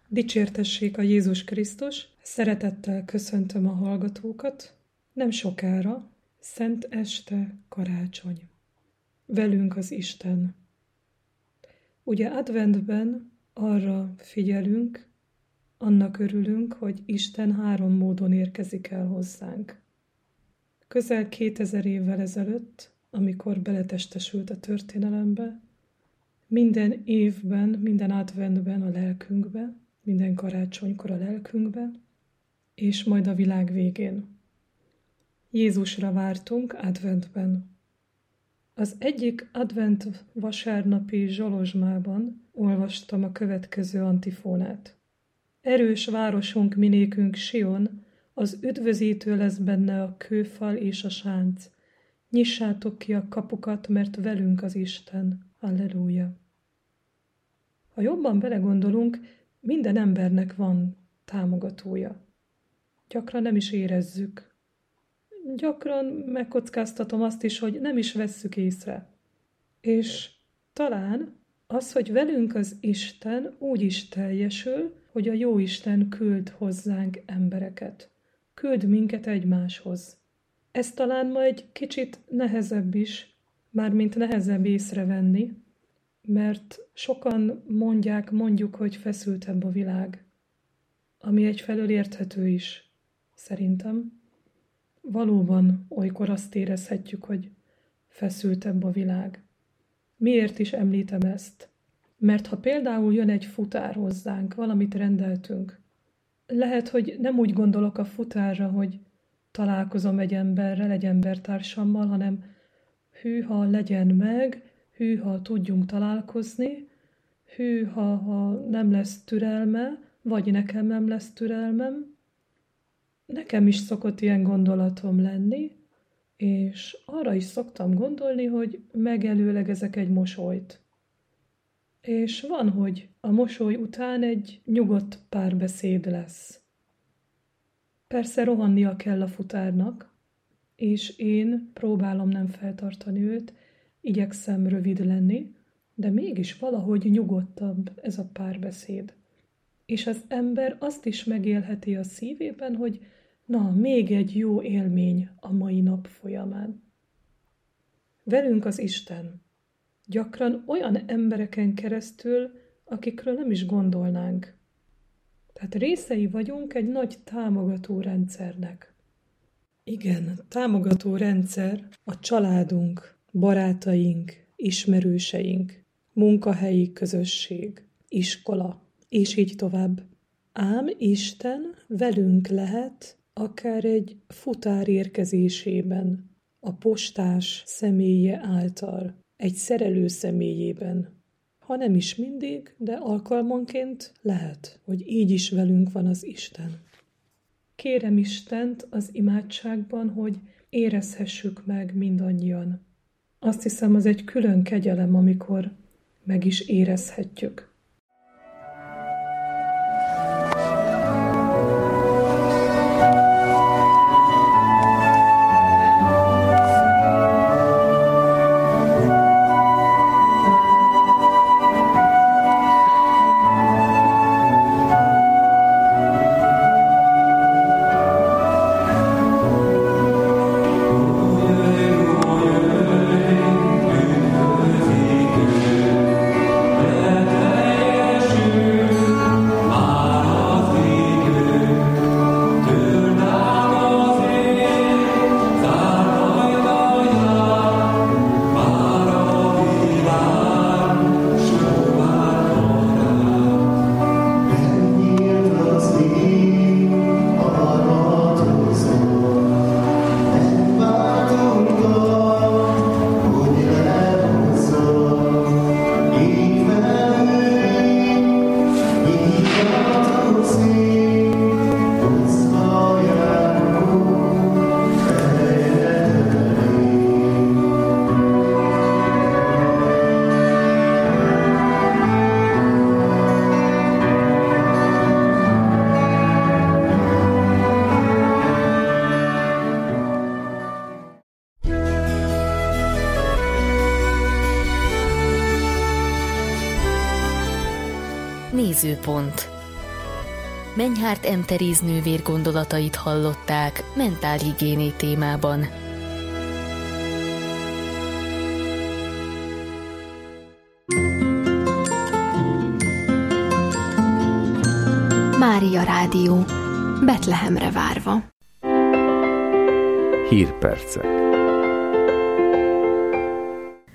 Dicsértessék a Jézus Krisztus, szeretettel köszöntöm a hallgatókat. Nem sokára, Szent Este, karácsony. Velünk az Isten. Ugye adventben arra figyelünk, annak örülünk, hogy Isten 3 módon érkezik el hozzánk. Közel 2000 évvel ezelőtt, amikor beletestesült a történelembe, minden évben, minden adventben a lelkünkbe, minden karácsonykor a lelkünkbe, és majd a világ végén. Jézusra vártunk adventben. Az egyik advent vasárnapi zsolozsmában olvastam a következő antifónát. Erős városunk minékünk Sion, az üdvözítő lesz benne a kőfal és a sánc. Nyissátok ki a kapukat, mert velünk az Isten. Halleluja! Ha jobban belegondolunk, minden embernek van támogatója. Gyakran nem is érezzük. Gyakran megkockáztatom azt is, hogy nem is vesszük észre. És talán az, hogy velünk az Isten úgy is teljesül, hogy a Jóisten küld hozzánk embereket. Küld minket egymáshoz. Ez talán ma egy kicsit nehezebb is, mármint nehezebb észrevenni, mert sokan mondjuk, hogy feszültebb a világ, ami egyfelől érthető is, szerintem. Valóban olykor azt érezhetjük, hogy feszültebb a világ. Miért is említem ezt? Mert ha például jön egy futár hozzánk, valamit rendeltünk, lehet, hogy nem úgy gondolok a futárra, hogy találkozom egy emberrel, egy embertársammal, hanem hűha legyen meg, hűha tudjunk találkozni, hűha nem lesz türelme, vagy nekem nem lesz türelmem. Nekem is szokott ilyen gondolatom lenni, és arra is szoktam gondolni, hogy megelőlegezek egy mosolyt. És van, hogy a mosoly után egy nyugodt párbeszéd lesz. Persze rohannia kell a futárnak, és én próbálom nem feltartani őt, igyekszem rövid lenni, de mégis valahogy nyugodtabb ez a párbeszéd. És az ember azt is megélheti a szívében, hogy na, még egy jó élmény a mai nap folyamán. Velünk az Isten. Gyakran olyan embereken keresztül, akikről nem is gondolnánk. Tehát részei vagyunk egy nagy támogató rendszernek. Igen, támogató rendszer a családunk, barátaink, ismerőseink, munkahelyi közösség, iskola, és így tovább. Ám Isten velünk lehet akár egy futár érkezésében, a postás személye által, egy szerelő személyében. Ha nem is mindig, de alkalmanként lehet, hogy így is velünk van az Isten. Kérem Istent az imádságban, hogy érezhessük meg mindannyian. Azt hiszem, az egy külön kegyelem, amikor meg is érezhetjük. Nézőpont. Menyhárt M. Teréz nővér gondolatait hallották mentálhigiéné témában. Mária Rádió. Betlehemre várva. Hírpercek.